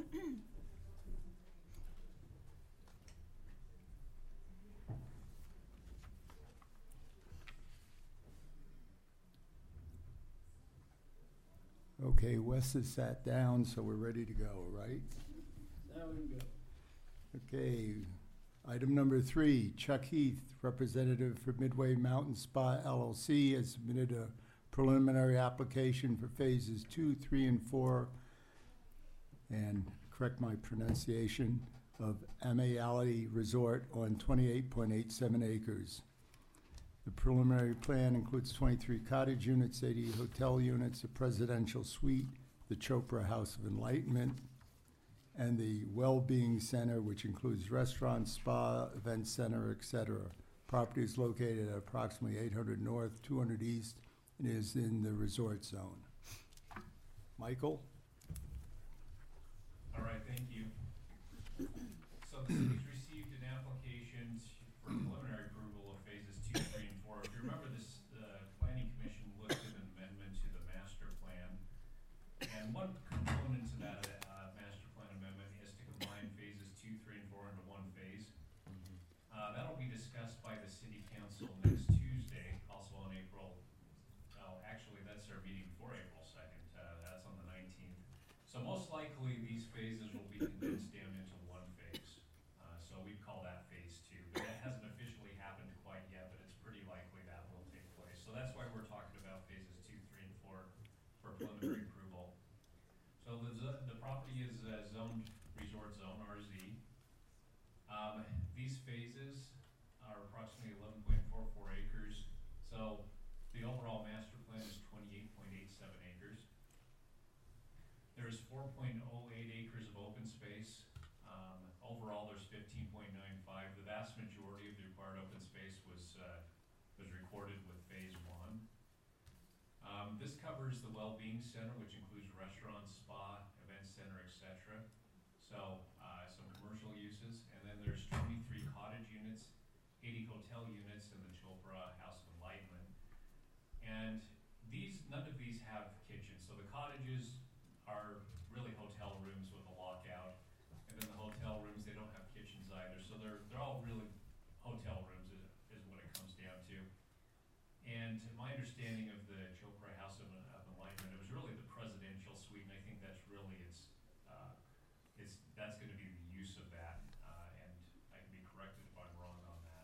Okay, Wes has sat down, so we're ready to go, right? Now we can go. Okay, item number 3, Chuck Heath, representative for Midway Mountain Spa LLC, has submitted a preliminary application for phases 2, 3, and 4, and correct my pronunciation, of Amayality Resort on 28.87 acres. The preliminary plan includes 23 cottage units, 80 hotel units, a presidential suite, the Chopra House of Enlightenment, and the Well-Being Center, which includes restaurants, spa, event center, etc. Property is located at approximately 800 north, 200 east, and is in the resort zone. Michael? All right, thank you. So the city's received an application for preliminary approval of phases 2, 3, and 4. If you remember this, the Planning Commission looked at an amendment to the master plan. And one component to that master plan amendment is to combine phases 2, 3, and 4 into one phase. That'll be discussed by the city council next Tuesday, also on April, actually that's our meeting before April 2nd, that's on the 19th. So most likely these phases will be condensed down into one phase. So we'd call that phase 2. But that hasn't officially happened quite yet, but it's pretty likely that will take place. So that's why we're talking about phases 2, 3, and 4 for preliminary approval. So the property is zoned resort zone, RZ. These phases are approximately 11.44 acres. So the overall master plan is 28.87 acres. There's 4.08 acres of open space. Overall, there's 15.95. The vast majority of the required open space was recorded with phase 1. This covers the Well-Being Center, which includes restaurants, spa, event center, etc. So some commercial uses, and then there's 23 cottage units, 80 hotel units, and the Chopra House of Enlightenment. And none of these have kitchens. So the cottages are really hotel rooms with a lockout, and then the hotel rooms, they don't have kitchens either. So they're all really hotel rooms is what it comes down to. And my understanding of the Chopra House of Enlightenment, it was really the presidential suite, and I think that's really that's going to be the use of that, and I can be corrected if I'm wrong on that.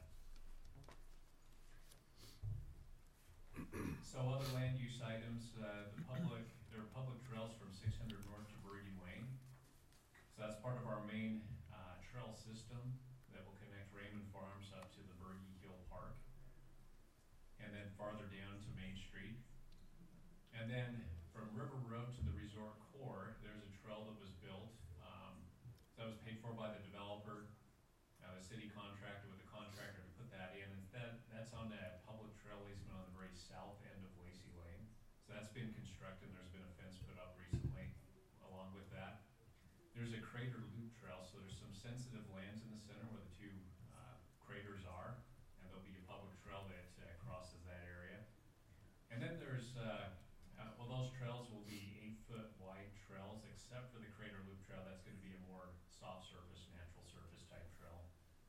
So other land use items, there are public trails from 600 north to Bergen Lane. So that's part of our main trail system that will connect Raymond Farms up to the Berge Hill Park, and then farther down to Main Street. And then from River Road to the resort core, there's a trail that was built. That was paid for by the developer. The city contracted with the contractor to put that in. And that's on that public trail easement on the very south end of Lacey Lane. So that's been constructed. There's been a fence put up recently along with that. There's a crater loop trail, so there's some sensitive lands in the center where the two craters are, and there'll be a public trail that crosses that area. And then there's, those trails will be 8-foot wide trails, except for the crater loop trail. That's going to be a more soft surface, natural surface type trail.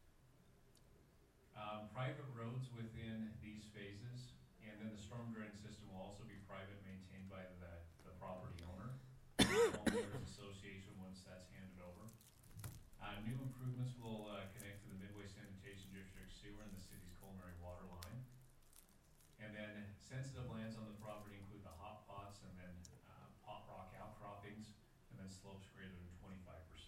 Private roads within these phases, and then the storm drain system will also be private, maintained by the property owner, homeowners association once that's handed over. New improvements will connect to the Midway Sanitation District sewer and the city's culinary water line. And then sensitive lands on the property include the hot pots, and then pot rock outcroppings, and then slopes greater than 25%.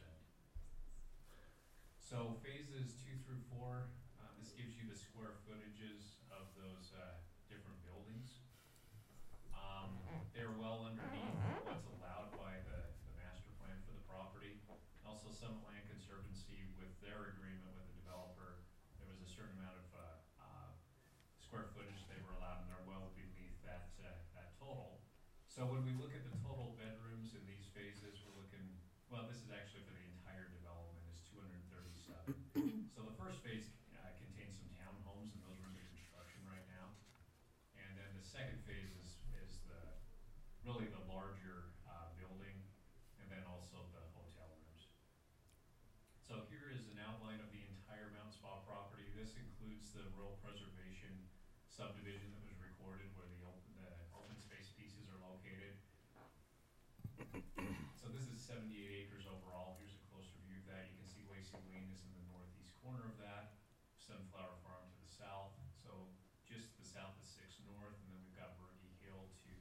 So phases 2 through 4, this gives you the square footages of those different buildings. They're well underneath what's allowed by the master plan for the property. Also, Summit Land Conservancy, with their agreement with the developer, there was a certain amount of square footage they were allowed, and they're well beneath that total. So when we look at the total bedrooms in these phases, we're looking, well, this is actually for the entire development, is 237. So the first phase contains some townhomes, and those are under construction right now. And then the second phase is really the larger building, and then also the hotel rooms. includes the rural preservation subdivision that was recorded where the open space pieces are located. So this is 78 acres overall. Here's a closer view of that. You can see Lacey Lane is in the northeast corner of that, Sunflower Farm to the south. So just the south is 6 North, and then we've got Bergie Hill to,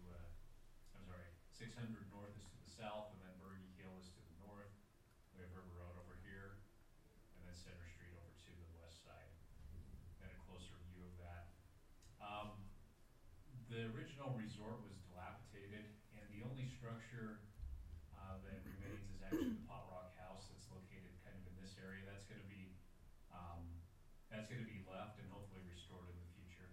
600 North is to the south, and then Bergie Hill is to the north. We have River Road over here, and then Center Street over to the west side. And a closer view of that. The original resort was dilapidated, and the only structure that remains is actually the Pot Rock House that's located kind of in this area. That's going to be left and hopefully restored in the future.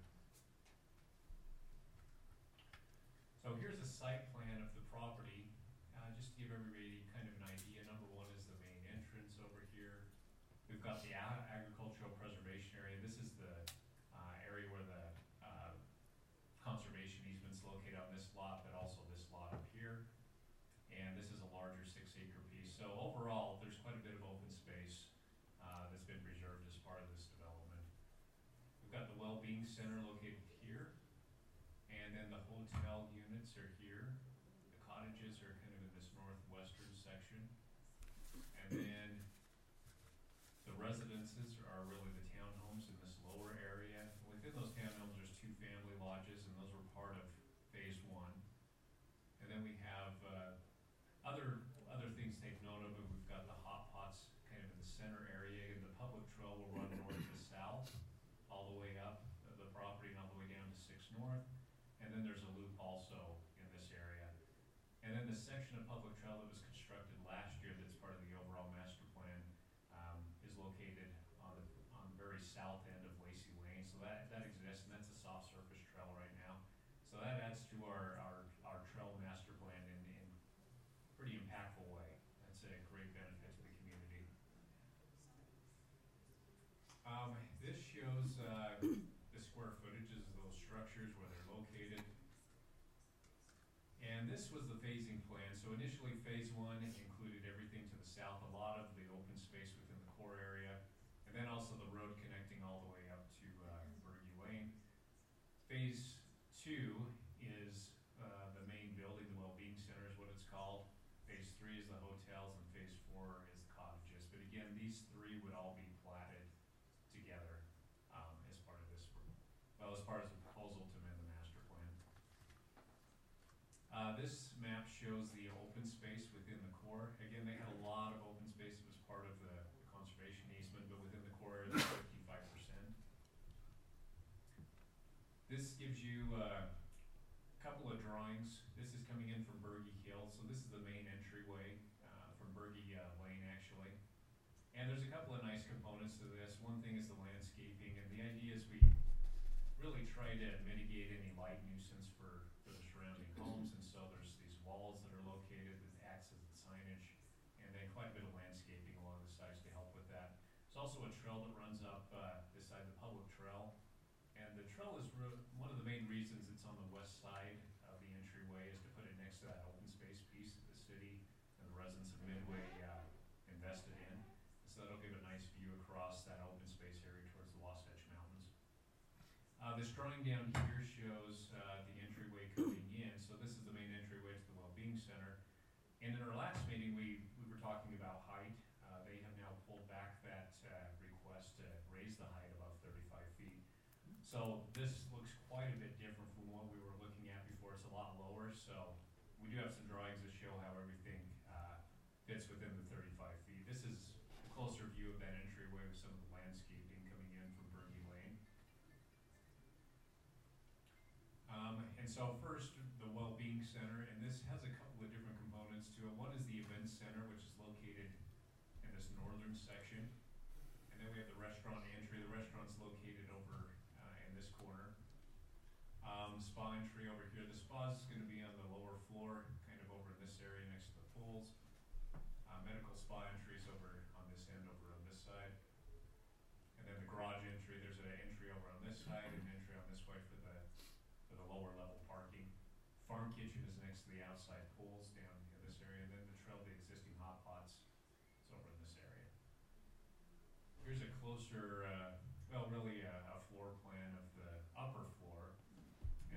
So here's a site plan of the property, just to give everybody kind of an idea. Number one is the main entrance over here. We've got the agricultural preservation area. This is the area where the conservation easement's located on this lot, but also this lot up here. And this is a larger 6-acre piece. So overall, there's quite a bit of open space that's been preserved as part of this development. We've got the Wellbeing Center located here, and then the hotel units are here. The cottages are kind of in this northwestern section. And then the residences are really the townhomes in this lower area. Within those townhomes, there's 2 family lodges, and those were part of phase 1. And then we have other things to take note of. We've got the hot pots kind of in the center area, and the public trail will run north to south, all the way up the property and all the way down to 6 North. And then there's a loop also in this area. And then the section of public trail that was constructed last year that's part of the overall master plan is located on the very south end of Lacey Lane. So that exists, and that's a soft surface trail right now. So that adds to our trail master plan in a pretty impactful way. That's a great benefit to the community. This shows the square footages of those structures, where they're located. And this was the phasing plan. So initially phase 1 included everything to the south, a lot of the open space within the core area, and then also the road connecting all the way up to Bergie Lane. Phase 2 is the main building, the Wellbeing Center is what it's called. Phase 3 is the hotels, and phase 4 is the cottages. But again, these 3 would all be platted together as part of this, as part of the proposal to amend the master plan. This map shows the open space within the core. Again, they had a lot of open space that was part of the conservation easement, but within the core area, 55%. This gives you a couple of drawings. This is coming in from Bergie Hill, so this is the main entryway from Bergie Lane, actually. And there's a couple of nice components to this. One thing is the landscaping, and the idea is we really try to mitigate any light nuisance for the surrounding homes, and so there's these walls that are located that acts as the signage, and then quite a bit of landscaping along the sides to help with that. There's also a trail that runs up beside the public trail, and the trail is one of the main reasons it's on the west side of the entryway is to put it next to that open space piece that the city and the residents of Midway invested in. So that'll give a nice view across that open space area towards the Wasatch Mountains. This drawing down here shows the entryway coming in. So this is the main entryway to the Wellbeing Center. And in our last meeting, we were talking about height. They have now pulled back that request to raise the height above 35 feet. So this looks quite a bit different from what we were looking at before. It's a lot lower. So we do have some drawings that show how everything fits within the 35 feet. This is a closer view of that entryway with some of the landscaping coming in from Bergie Lane. And so first, the Wellbeing Center, and this has a couple of different components to it. One is the Event Center, which is located in this northern section. And then we have the restaurant entry. The restaurant's located over in this corner. Spa entry over here. The spa is going to be on the lower floor, kind of over in this area next to the pools. Medical spa entry is over on this end, over on this side. And then the garage entry, there's an entry over on this side and an entry on this way for the lower level parking. Farm kitchen is next to the outside pools down in this area. And then the trail, the existing hot pots, is over in this area. Here's a closer, well, really a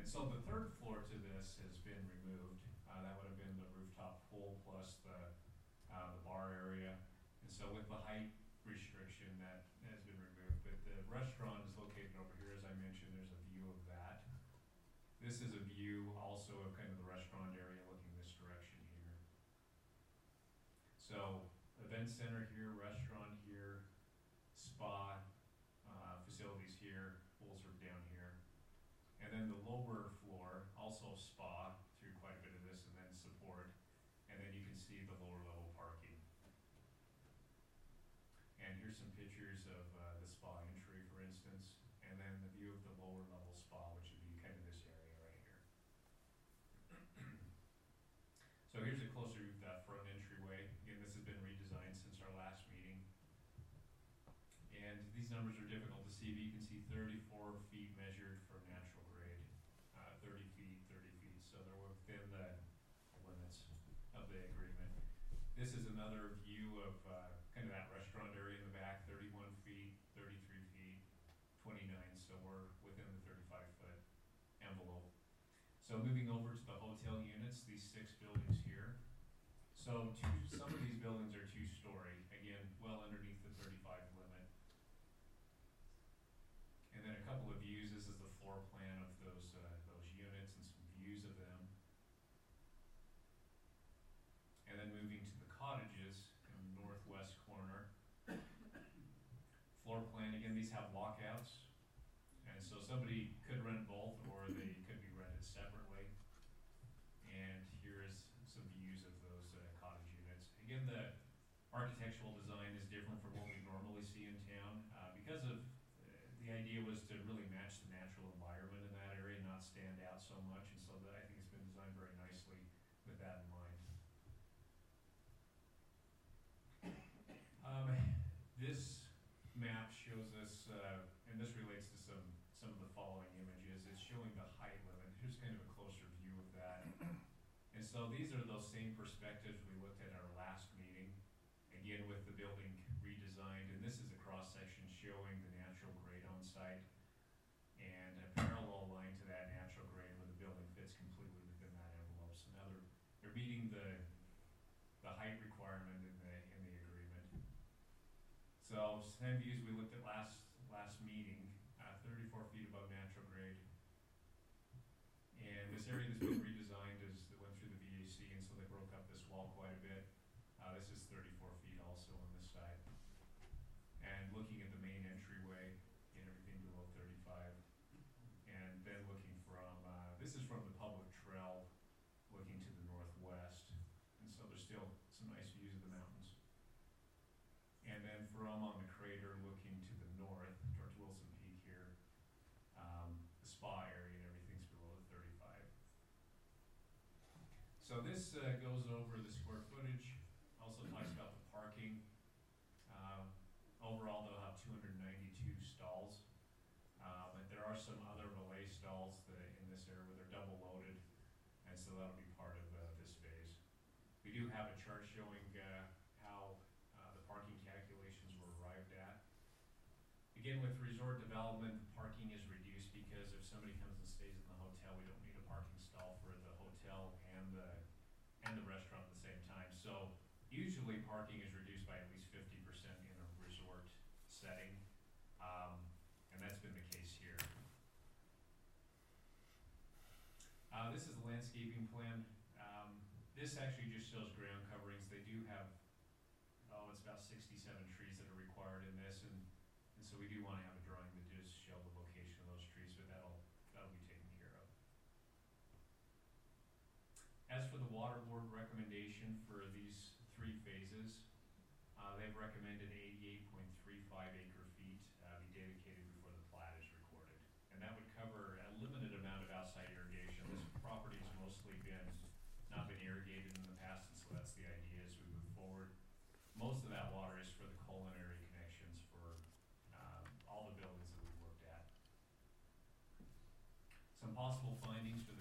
so the third floor to this has been removed. That would have been the rooftop pool plus the bar area. And so with the height restriction, that has been removed. But the restaurant is located over here, as I mentioned. There's a view of that. This is a view also of kind of the restaurant area looking this direction here. So event center here, restaurant here, spa facilities here, pools are down here. And then the lower floor, also spa through quite a bit of this, and then support. And then you can see the lower level parking. And here's some pictures of the spa entry, for instance, and then the view of the lower level spa, which would be kind of this area right here. So here's a closer view of that front entryway. Again, this has been redesigned since our last meeting. And these numbers are difficult to see, but you can see 34 feet measured from natural grade, 30 feet, 30 feet, so they're within the limits of the agreement. This is another view of kind of that restaurant area in the back, 31 feet, 33 feet, 29, so we're within the 35-foot envelope. So moving over to the hotel units, these 6 buildings here. So some of these buildings are 2-story, again, well underneath the 35 limit. And then a couple of views. This is the floor plan of those units and some views of them. And then moving to the cottages in the northwest corner. Floor plan, again, these have walkouts. And so somebody could rent both, or they could be rented separately. And here's some views of those cottage units. Again, the architectural design is different from what we normally see in town because of the idea was to really match the natural environment in that area, not stand out so much, and so I think it's been designed very nicely with that in mind. This map shows us, and this relates to some of the following images. It's showing the height limit. Here's kind of a closer view of that. And so these are those same perspectives we looked at our last meeting, again with the building redesigned, and this is a cross section showing the natural grade on site and a parallel line to that natural grade where the building fits completely within that envelope. So now they're meeting the height requirement in the agreement. So same views we looked at last meeting, 34 feet above natural grade. And this area that's been redesigned is that went through the VAC, and so they broke up this wall quite a bit. This is 34 feet also on this side. And looking at the main entryway, and everything below 35. And then looking from, this is from the public trail looking to the northwest. And so there's still some nice views of the mountains. And then from on the crater looking to the north, towards Wilson Peak here, the spa area and everything's below the 35. So this goes over the square footage, also talks about the parking. Overall, they'll have 292 stalls. But there are some other valet stalls in this area where they're double loaded, and so that'll be part of this phase. We do have a chart showing how the parking calculations were arrived at. Again, with resort development, parking is reduced because if somebody comes and stays in the hotel, we don't need a parking stall for the hotel and the restaurant at the same time. So usually parking is reduced by at least 50% in a resort setting, and that's been the case here. This is the landscaping plan. This actually just shows ground coverings. They do have, it's about 67 trees that are required in this, and so we do want to have a drawing that does show the location of those trees, but that'll be taken care of. As for the water board recommendation for these 3 phases, they've recommended 88.35 acre feet be dedicated before the plat is recorded. And that would cover a limited amount of outside irrigation. This property's mostly not been irrigated in the past, and so that's the idea as we move forward. Most of that water is for the culinary connections for all the buildings that we've looked at. Some possible findings for